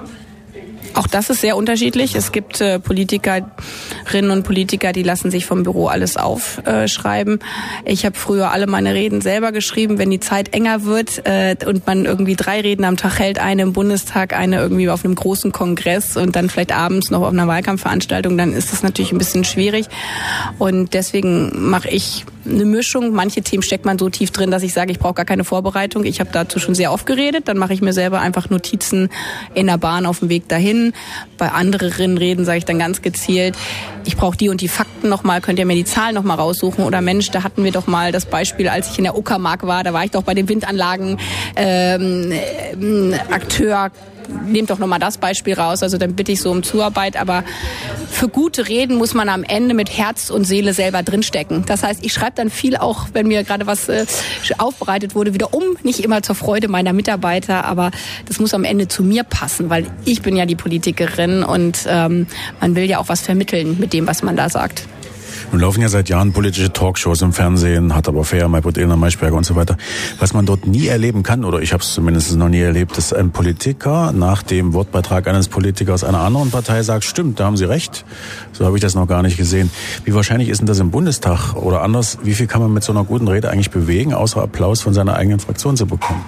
Auch das ist sehr unterschiedlich. Es gibt äh, Politikerinnen und Politiker, die lassen sich vom Büro alles aufschreiben. Äh, ich habe früher alle meine Reden selber geschrieben. Wenn die Zeit enger wird äh, und man irgendwie drei Reden am Tag hält, eine im Bundestag, eine irgendwie auf einem großen Kongress und dann vielleicht abends noch auf einer Wahlkampfveranstaltung, dann ist das natürlich ein bisschen schwierig. Und deswegen mache ich eine Mischung. Manche Themen steckt man so tief drin, dass ich sage, ich brauche gar keine Vorbereitung. Ich habe dazu schon sehr oft geredet. Dann mache ich mir selber einfach Notizen in der Bahn auf dem Weg dahin. Bei anderen Reden sage ich dann ganz gezielt, ich brauche die und die Fakten nochmal, könnt ihr mir die Zahlen nochmal raussuchen? Oder Mensch, da hatten wir doch mal das Beispiel, als ich in der Uckermark war, da war ich doch bei den Windanlagen ähm, äh, Akteur. Nehmt doch nochmal das Beispiel raus, also dann bitte ich so um Zuarbeit, aber für gute Reden muss man am Ende mit Herz und Seele selber drinstecken. Das heißt, ich schreibe dann viel auch, wenn mir gerade was äh, aufbereitet wurde, wieder um, nicht immer zur Freude meiner Mitarbeiter, aber das muss am Ende zu mir passen, weil ich bin ja die Politikerin und ähm, man will ja auch was vermitteln mit dem, was man da sagt. Nun laufen ja seit Jahren politische Talkshows im Fernsehen, hat aber fair, Maybrit Illner, Maischberger und so weiter. Was man dort nie erleben kann, oder ich habe es zumindest noch nie erlebt, ist ein Politiker nach dem Wortbeitrag eines Politikers einer anderen Partei sagt, stimmt, da haben Sie recht. So habe ich das noch gar nicht gesehen. Wie wahrscheinlich ist denn das im Bundestag oder anders? Wie viel kann man mit so einer guten Rede eigentlich bewegen, außer Applaus von seiner eigenen Fraktion zu bekommen?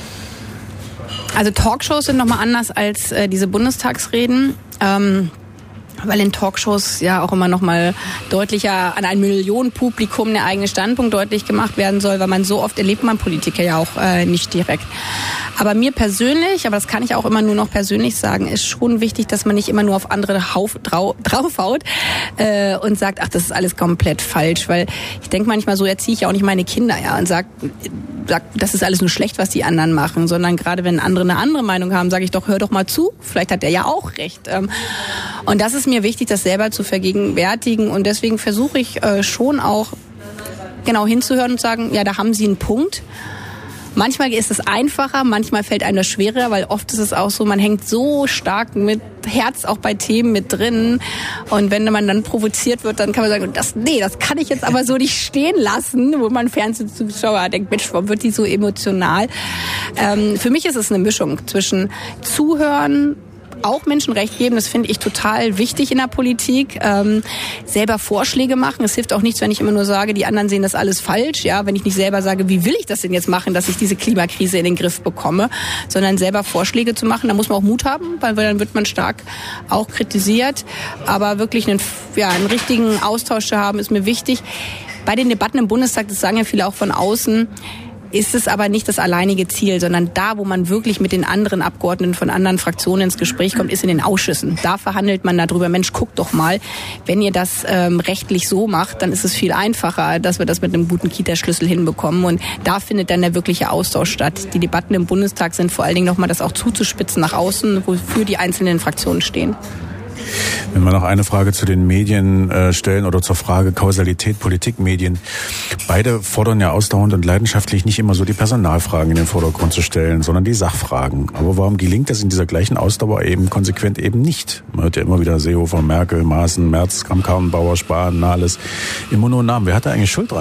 Also Talkshows sind nochmal anders als äh, diese Bundestagsreden. Ähm Weil in Talkshows ja auch immer noch mal deutlicher an ein Millionenpublikum der eigene Standpunkt deutlich gemacht werden soll, weil man so oft erlebt man Politiker ja auch äh, nicht direkt. Aber mir persönlich, aber das kann ich auch immer nur noch persönlich sagen, ist schon wichtig, dass man nicht immer nur auf andere hauf, drau, draufhaut äh, und sagt, ach, das ist alles komplett falsch. Weil ich denke manchmal, so erziehe ich ja auch nicht meine Kinder, ja, und sag, sag, das ist alles nur schlecht, was die anderen machen, sondern gerade wenn andere eine andere Meinung haben, sage ich doch, hör doch mal zu, vielleicht hat der ja auch recht. Ähm, und das ist mir wichtig, das selber zu vergegenwärtigen und deswegen versuche ich äh, schon auch genau hinzuhören und sagen, ja, da haben Sie einen Punkt. Manchmal ist es einfacher, manchmal fällt einem das schwerer, weil oft ist es auch so, man hängt so stark mit Herz auch bei Themen mit drin und wenn man dann provoziert wird, dann kann man sagen, das, nee, das kann ich jetzt aber so nicht stehen lassen, wo man Fernsehzuschauer denkt, Mensch, warum wird die so emotional? Ähm, für mich ist es eine Mischung zwischen Zuhören, auch Menschen Recht geben, das finde ich total wichtig in der Politik. Ähm, selber Vorschläge machen. Es hilft auch nichts, wenn ich immer nur sage, die anderen sehen das alles falsch. Ja, wenn ich nicht selber sage, wie will ich das denn jetzt machen, dass ich diese Klimakrise in den Griff bekomme, sondern selber Vorschläge zu machen. Da muss man auch Mut haben, weil dann wird man stark auch kritisiert. Aber wirklich einen, ja, einen richtigen Austausch zu haben, ist mir wichtig. Bei den Debatten im Bundestag, das sagen ja viele auch von außen, ist es aber nicht das alleinige Ziel, sondern da, wo man wirklich mit den anderen Abgeordneten von anderen Fraktionen ins Gespräch kommt, ist in den Ausschüssen. Da verhandelt man darüber, Mensch, guckt doch mal, wenn ihr das ähm, rechtlich so macht, dann ist es viel einfacher, dass wir das mit einem guten Kita-Schlüssel hinbekommen. Und da findet dann der wirkliche Austausch statt. Die Debatten im Bundestag sind vor allen Dingen nochmal das auch zuzuspitzen nach außen, wofür die einzelnen Fraktionen stehen. Wenn wir noch eine Frage zu den Medien äh, stellen oder zur Frage Kausalität, Politik, Medien. Beide fordern ja ausdauernd und leidenschaftlich nicht immer so die Personalfragen in den Vordergrund zu stellen, sondern die Sachfragen. Aber warum gelingt das in dieser gleichen Ausdauer eben konsequent eben nicht? Man hört ja immer wieder Seehofer, Merkel, Maaßen, Merz, Kramp-Karrenbauer, Spahn, Nahles im Mononamen. Wer hat da eigentlich Schuld dran?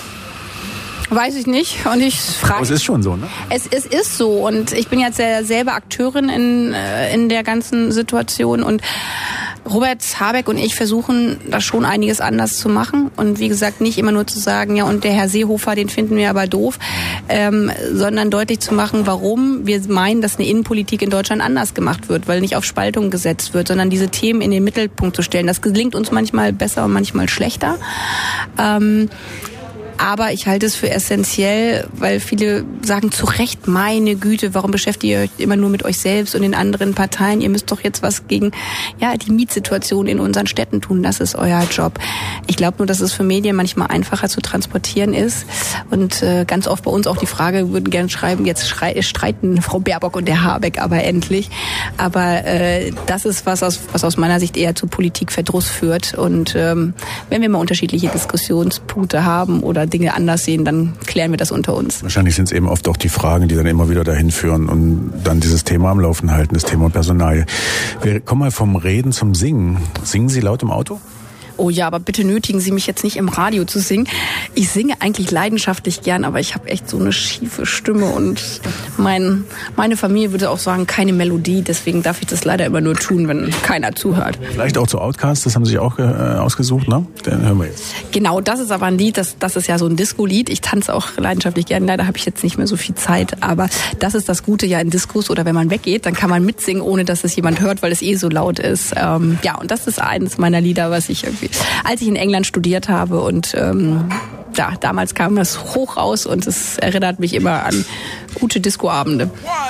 Weiß ich nicht und ich frage. Aber es ist schon so, ne? Es, es ist so und ich bin jetzt selber Akteurin in, in der ganzen Situation und Robert Habeck und ich versuchen da schon einiges anders zu machen und wie gesagt nicht immer nur zu sagen, ja und der Herr Seehofer, den finden wir aber doof, ähm, sondern deutlich zu machen, warum wir meinen, dass eine Innenpolitik in Deutschland anders gemacht wird, weil nicht auf Spaltung gesetzt wird, sondern diese Themen in den Mittelpunkt zu stellen. Das gelingt uns manchmal besser und manchmal schlechter. Ähm, Aber ich halte es für essentiell, weil viele sagen zu Recht, meine Güte, warum beschäftigt ihr euch immer nur mit euch selbst und den anderen Parteien? Ihr müsst doch jetzt was gegen ja die Mietsituation in unseren Städten tun. Das ist euer Job. Ich glaube nur, dass es für Medien manchmal einfacher zu transportieren ist. Und äh, ganz oft bei uns auch die Frage, wir würden gerne schreiben, jetzt schrei- streiten Frau Baerbock und der Habeck aber endlich. Aber äh, das ist was aus, was aus meiner Sicht eher zu Politikverdruss führt. Und ähm, wenn wir mal unterschiedliche Diskussionspunkte haben oder Dinge anders sehen, dann klären wir das unter uns. Wahrscheinlich sind es eben oft auch die Fragen, die dann immer wieder dahin führen und dann dieses Thema am Laufen halten, das Thema Personalie. Wir kommen mal vom Reden zum Singen. Singen Sie laut im Auto? Oh ja, aber bitte nötigen Sie mich jetzt nicht im Radio zu singen. Ich singe eigentlich leidenschaftlich gern, aber ich habe echt so eine schiefe Stimme und mein, meine Familie würde auch sagen, keine Melodie. Deswegen darf ich das leider immer nur tun, wenn keiner zuhört. Vielleicht auch zu Outkast, das haben Sie sich auch äh, ausgesucht, ne? Den hören wir jetzt. Genau, das ist aber ein Lied, das, das ist ja so ein Disco-Lied. Ich tanze auch leidenschaftlich gern. Leider habe ich jetzt nicht mehr so viel Zeit, aber das ist das Gute ja in Diskos oder wenn man weggeht, dann kann man mitsingen, ohne dass es jemand hört, weil es eh so laut ist. Ähm, ja, und das ist eines meiner Lieder, was ich irgendwie als ich in England studiert habe und ähm, ja, damals kam das hoch raus und es erinnert mich immer an gute Discoabende.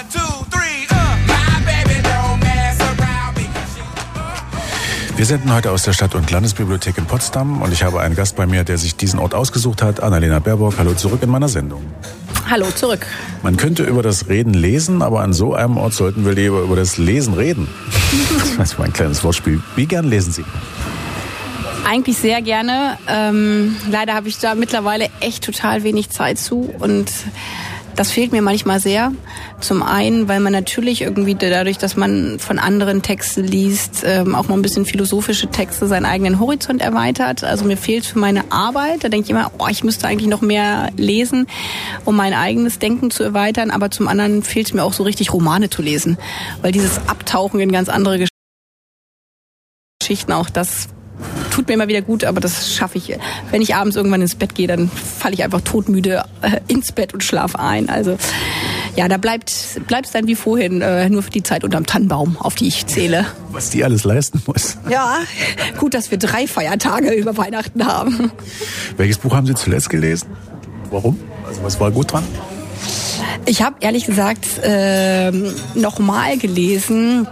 Wir senden heute aus der Stadt- und Landesbibliothek in Potsdam und ich habe einen Gast bei mir, der sich diesen Ort ausgesucht hat, Annalena Baerbock. Hallo zurück in meiner Sendung. Hallo zurück. Man könnte über das Reden lesen, aber an so einem Ort sollten wir lieber über das Lesen reden. Das ist mein kleines Wortspiel. Wie gern lesen Sie? Eigentlich sehr gerne. Ähm, leider habe ich da mittlerweile echt total wenig Zeit zu und das fehlt mir manchmal sehr. Zum einen, weil man natürlich irgendwie dadurch, dass man von anderen Texten liest, ähm, auch mal ein bisschen philosophische Texte, seinen eigenen Horizont erweitert. Also mir fehlt für meine Arbeit, da denke ich immer, oh, ich müsste eigentlich noch mehr lesen, um mein eigenes Denken zu erweitern. Aber zum anderen fehlt es mir auch so richtig, Romane zu lesen. Weil dieses Abtauchen in ganz andere Geschichten, auch das tut mir immer wieder gut, aber das schaffe ich. Wenn ich abends irgendwann ins Bett gehe, dann falle ich einfach todmüde äh, ins Bett und schlafe ein. Also ja, da bleibt bleibt es dann wie vorhin, äh, nur für die Zeit unterm Tannenbaum, auf die ich zähle. Was die alles leisten muss. Ja, gut, dass wir drei Feiertage über Weihnachten haben. Welches Buch haben Sie zuletzt gelesen? Warum? Also was war gut dran? Ich habe ehrlich gesagt äh, nochmal gelesen,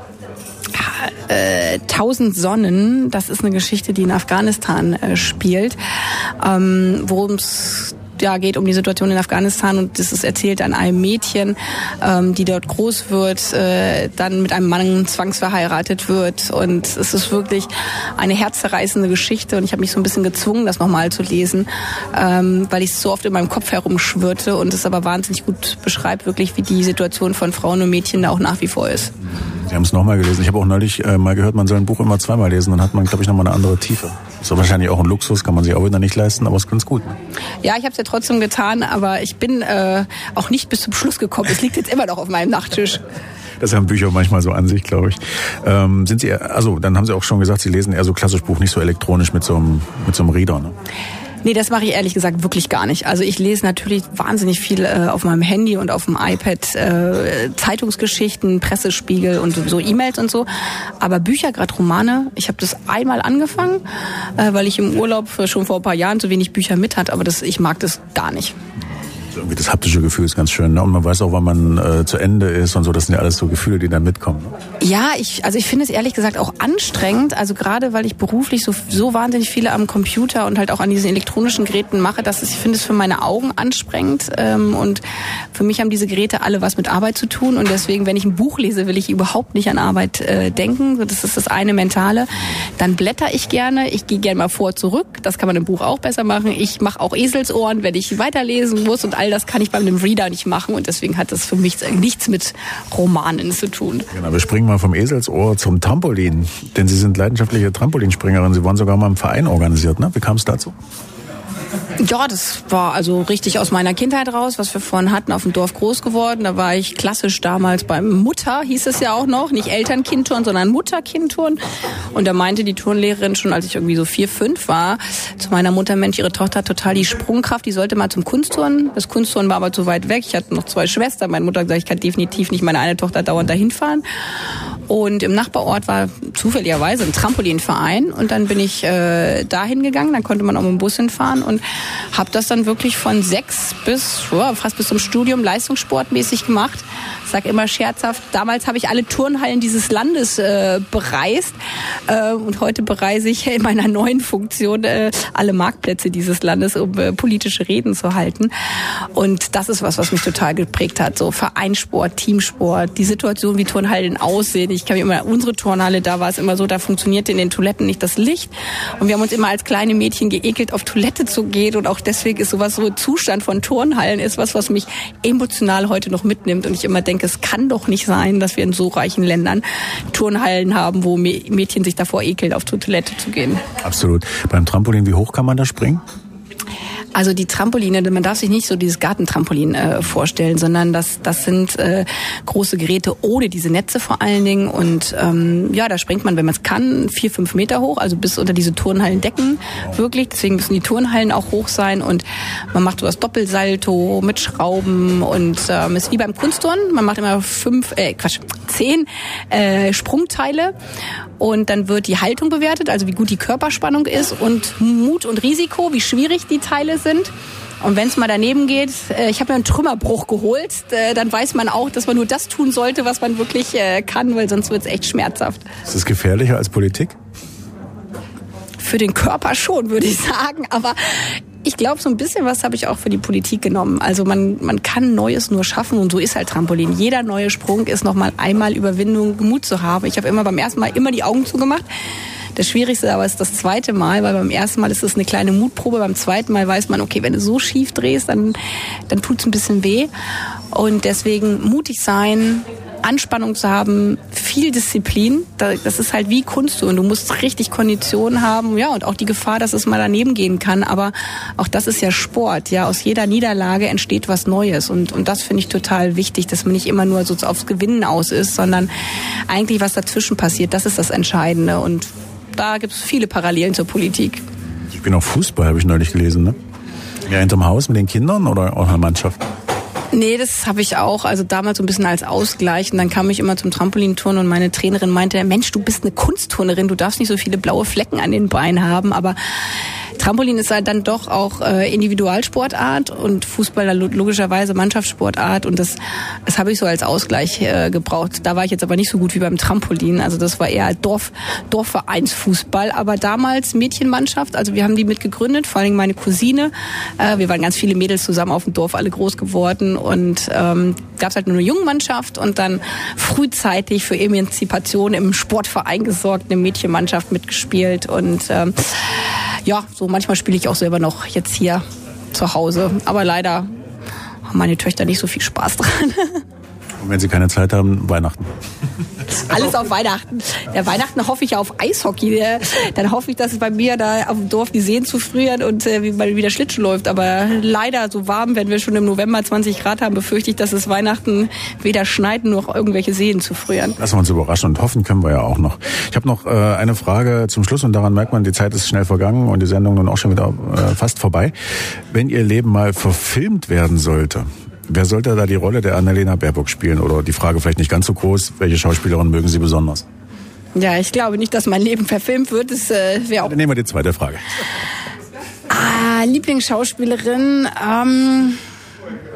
Äh, Tausend Sonnen, das ist eine Geschichte, die in Afghanistan äh, spielt, ähm, worum es ja, geht um die Situation in Afghanistan und das ist erzählt an einem Mädchen, ähm, die dort groß wird, äh, dann mit einem Mann zwangsverheiratet wird und es ist wirklich eine herzzerreißende Geschichte und ich habe mich so ein bisschen gezwungen, das nochmal zu lesen, ähm, weil ich es so oft in meinem Kopf herumschwirrte und es aber wahnsinnig gut beschreibt, wirklich wie die Situation von Frauen und Mädchen da auch nach wie vor ist. Sie haben es nochmal gelesen. Ich habe auch neulich äh, mal gehört, man soll ein Buch immer zweimal lesen, dann hat man, glaube ich, nochmal eine andere Tiefe. Ist doch wahrscheinlich auch ein Luxus, kann man sich auch wieder nicht leisten, aber ist ganz gut. Ne? Ja, ich habe es ja trotzdem getan, aber ich bin äh, auch nicht bis zum Schluss gekommen. Es liegt jetzt immer noch auf meinem Nachttisch. Das haben Bücher manchmal so an sich, glaube ich. Ähm, sind Sie, eher, also dann haben Sie auch schon gesagt, Sie lesen eher so klassisch Buch, nicht so elektronisch mit so einem, mit so einem Reader, ne? Nee, das mache ich ehrlich gesagt wirklich gar nicht. Also ich lese natürlich wahnsinnig viel äh, auf meinem Handy und auf dem iPad, äh, Zeitungsgeschichten, Pressespiegel und so E-Mails und so. Aber Bücher, gerade Romane, ich habe das einmal angefangen, äh, weil ich im Urlaub schon vor ein paar Jahren so wenig Bücher mit hatte, aber das, ich mag das gar nicht. Irgendwie das haptische Gefühl ist ganz schön, ne? Und man weiß auch, wann man äh, zu Ende ist und so. Das sind ja alles so Gefühle, die dann mitkommen. Ne? Ja, ich, also ich finde es ehrlich gesagt auch anstrengend. Also gerade, weil ich beruflich so, so wahnsinnig viele am Computer und halt auch an diesen elektronischen Geräten mache, dass ich finde es für meine Augen anstrengend. Ähm, und für mich haben diese Geräte alle was mit Arbeit zu tun. Und deswegen, wenn ich ein Buch lese, will ich überhaupt nicht an Arbeit äh, denken. Das ist das eine Mentale. Dann blätter ich gerne. Ich gehe gerne mal vor, zurück. Das kann man im Buch auch besser machen. Ich mache auch Eselsohren, wenn ich weiterlesen muss. Und all das kann ich bei einem Reader nicht machen. Und deswegen hat das für mich nichts mit Romanen zu tun. Genau, wir springen mal vom Eselsohr zum Trampolin. Denn Sie sind leidenschaftliche Trampolinspringerin. Sie waren sogar mal im Verein organisiert, ne? Wie kam es dazu? Ja, das war also richtig aus meiner Kindheit raus, was wir vorhin hatten, auf dem Dorf groß geworden. Da war ich klassisch damals beim Mutter, hieß es ja auch noch, nicht Eltern-Kind-Turn, sondern Mutter-Kind-Turn. Und da meinte die Turnlehrerin schon, als ich irgendwie so vier, fünf war, zu meiner Mutter, Mensch, ihre Tochter hat total die Sprungkraft, die sollte mal zum Kunstturnen. Das Kunstturnen war aber zu weit weg. Ich hatte noch zwei Schwestern. Meine Mutter hat gesagt, ich kann definitiv nicht meine eine Tochter dauernd dahin fahren. Und im Nachbarort war zufälligerweise ein Trampolinverein. Und dann bin ich äh, dahin gegangen. Dann konnte man auch mit dem Bus hinfahren und habe das dann wirklich von sechs bis oh, fast bis zum Studium leistungssportmäßig gemacht. Ich sage immer scherzhaft, damals habe ich alle Turnhallen dieses Landes äh, bereist äh, und heute bereise ich in meiner neuen Funktion äh, alle Marktplätze dieses Landes, um äh, politische Reden zu halten. Und das ist was, was mich total geprägt hat. So Vereinssport, Teamsport, die Situation, wie Turnhallen aussehen. Ich kann mich immer, unsere Turnhalle, da war es immer so, da funktionierte in den Toiletten nicht das Licht. Und wir haben uns immer als kleine Mädchen geekelt, auf Toilette zu gehen. Und auch deswegen ist sowas, so ein Zustand von Turnhallen, ist was, was mich emotional heute noch mitnimmt. Und ich immer denke, es kann doch nicht sein, dass wir in so reichen Ländern Turnhallen haben, wo Mädchen sich davor ekeln, auf die Toilette zu gehen. Absolut. Beim Trampolin, wie hoch kann man da springen? Also die Trampoline, man darf sich nicht so dieses Gartentrampolin äh, vorstellen, sondern das das sind äh, große Geräte ohne diese Netze vor allen Dingen. Und ähm, ja, da springt man, wenn man es kann, vier, fünf Meter hoch, also bis unter diese Turnhallendecken wirklich. Deswegen müssen die Turnhallen auch hoch sein. Und man macht so das Doppelsalto mit Schrauben und ähm, ist wie beim Kunstturnen. Man macht immer fünf, äh, Quatsch, zehn äh, Sprungteile. Und dann wird die Haltung bewertet, also wie gut die Körperspannung ist und Mut und Risiko, wie schwierig die Teile sind. Und wenn es mal daneben geht, äh, ich habe mir einen Trümmerbruch geholt, äh, dann weiß man auch, dass man nur das tun sollte, was man wirklich äh, kann, weil sonst wird es echt schmerzhaft. Ist das gefährlicher als Politik? Für den Körper schon, würde ich sagen, aber ich glaube, so ein bisschen was habe ich auch für die Politik genommen. Also man man kann Neues nur schaffen und so ist halt Trampolin. Jeder neue Sprung ist nochmal einmal Überwindung, Mut zu haben. Ich habe immer beim ersten Mal immer die Augen zugemacht. Das Schwierigste aber ist das zweite Mal, weil beim ersten Mal ist es eine kleine Mutprobe. Beim zweiten Mal weiß man, okay, wenn du so schief drehst, dann, dann tut's ein bisschen weh. Und deswegen mutig sein, Anspannung zu haben, viel Disziplin. Das ist halt wie Kunst und du musst richtig Kondition haben, ja, und auch die Gefahr, dass es mal daneben gehen kann. Aber auch das ist ja Sport, ja. Aus jeder Niederlage entsteht was Neues und und das finde ich total wichtig, dass man nicht immer nur so aufs Gewinnen aus ist, sondern eigentlich was dazwischen passiert. Das ist das Entscheidende und da gibt es viele Parallelen zur Politik. Ich bin auch Fußball, habe ich neulich gelesen, ne? Ja, hinterm Haus mit den Kindern oder auch in der Mannschaft? Nee, das habe ich auch, also damals so ein bisschen als Ausgleich. Und dann kam ich immer zum Trampolinturnen und meine Trainerin meinte, Mensch, du bist eine Kunstturnerin, du darfst nicht so viele blaue Flecken an den Beinen haben, aber Trampolin ist halt dann doch auch äh, Individualsportart und Fußball logischerweise Mannschaftssportart und das das habe ich so als Ausgleich äh, gebraucht. Da war ich jetzt aber nicht so gut wie beim Trampolin, also das war eher Dorf Dorfvereinsfußball, aber damals Mädchenmannschaft, also wir haben die mitgegründet, vor allem meine Cousine. Äh, wir waren ganz viele Mädels zusammen auf dem Dorf, alle groß geworden und ähm, gab es halt nur eine Jungmannschaft und dann frühzeitig für Emanzipation im Sportverein gesorgt, eine Mädchenmannschaft mitgespielt und ähm, ja, so manchmal spiele ich auch selber noch jetzt hier zu Hause. Aber leider haben meine Töchter nicht so viel Spaß dran. Und wenn sie keine Zeit haben, Weihnachten. Alles auf Weihnachten. Ja, Weihnachten hoffe ich auf Eishockey. Dann hoffe ich, dass es bei mir da auf dem Dorf die Seen zufrieren und äh, mal wieder Schlittschuh läuft. Aber leider so warm, wenn wir schon im November zwanzig Grad haben, befürchte ich, dass es Weihnachten weder schneit noch irgendwelche Seen zufrieren. Lassen wir uns überraschen und hoffen können wir ja auch noch. Ich habe noch äh, eine Frage zum Schluss und daran merkt man, die Zeit ist schnell vergangen und die Sendung nun auch schon wieder äh, fast vorbei. Wenn Ihr Leben mal verfilmt werden sollte, wer sollte da die Rolle der Annalena Baerbock spielen? Oder die Frage vielleicht nicht ganz so groß, welche Schauspielerin mögen Sie besonders? Ja, ich glaube nicht, dass mein Leben verfilmt wird. Das äh, wäre auch... Dann nehmen wir die zweite Frage. Ah, Lieblingsschauspielerin, ähm...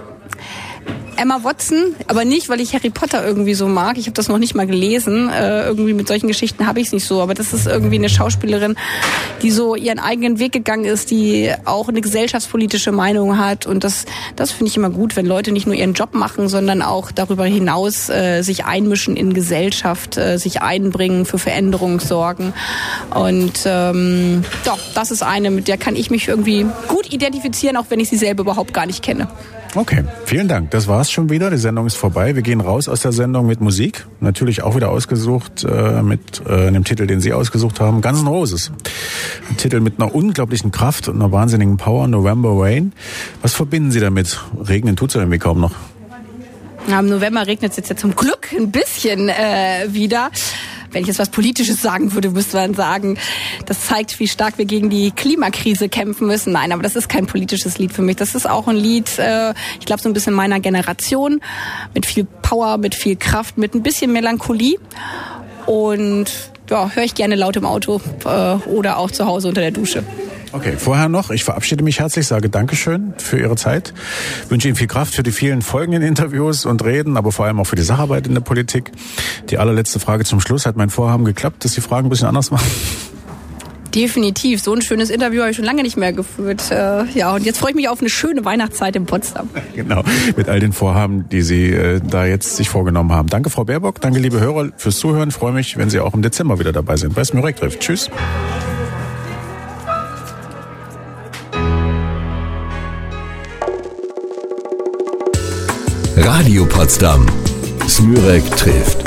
Emma Watson, aber nicht, weil ich Harry Potter irgendwie so mag. Ich habe das noch nicht mal gelesen. Äh, irgendwie mit solchen Geschichten habe ich es nicht so. Aber das ist irgendwie eine Schauspielerin, die so ihren eigenen Weg gegangen ist, die auch eine gesellschaftspolitische Meinung hat. Und das, das finde ich immer gut, wenn Leute nicht nur ihren Job machen, sondern auch darüber hinaus äh, sich einmischen in Gesellschaft, äh, sich einbringen, für Veränderungen sorgen. Und ähm, doch, das ist eine, mit der kann ich mich irgendwie gut identifizieren, auch wenn ich sie selber überhaupt gar nicht kenne. Okay, vielen Dank. Das war's schon wieder. Die Sendung ist vorbei. Wir gehen raus aus der Sendung mit Musik. Natürlich auch wieder ausgesucht äh, mit äh, dem Titel, den Sie ausgesucht haben, Guns N' Roses. Ein Titel mit einer unglaublichen Kraft und einer wahnsinnigen Power, November Rain. Was verbinden Sie damit? Regnen tut's ja irgendwie kaum noch. Ja, im November regnet es jetzt ja zum Glück ein bisschen äh, wieder. Wenn ich jetzt was Politisches sagen würde, müsste man sagen, das zeigt, wie stark wir gegen die Klimakrise kämpfen müssen. Nein, aber das ist kein politisches Lied für mich. Das ist auch ein Lied, äh, ich glaube, so ein bisschen meiner Generation, mit viel Power, mit viel Kraft, mit ein bisschen Melancholie. Und ja, höre ich gerne laut im Auto äh, oder auch zu Hause unter der Dusche. Okay, vorher noch, ich verabschiede mich herzlich, sage Dankeschön für Ihre Zeit, wünsche Ihnen viel Kraft für die vielen folgenden Interviews und Reden, aber vor allem auch für die Sacharbeit in der Politik. Die allerletzte Frage zum Schluss, hat mein Vorhaben geklappt, dass die Fragen ein bisschen anders machen? Definitiv, so ein schönes Interview habe ich schon lange nicht mehr geführt. Äh, ja, und jetzt freue ich mich auf eine schöne Weihnachtszeit in Potsdam. Genau, mit all den Vorhaben, die Sie äh, da jetzt sich vorgenommen haben. Danke, Frau Baerbock, danke, liebe Hörer, fürs Zuhören. Ich freue mich, wenn Sie auch im Dezember wieder dabei sind bei Smürek trifft. Tschüss. Radio Potsdam. Smürek trifft.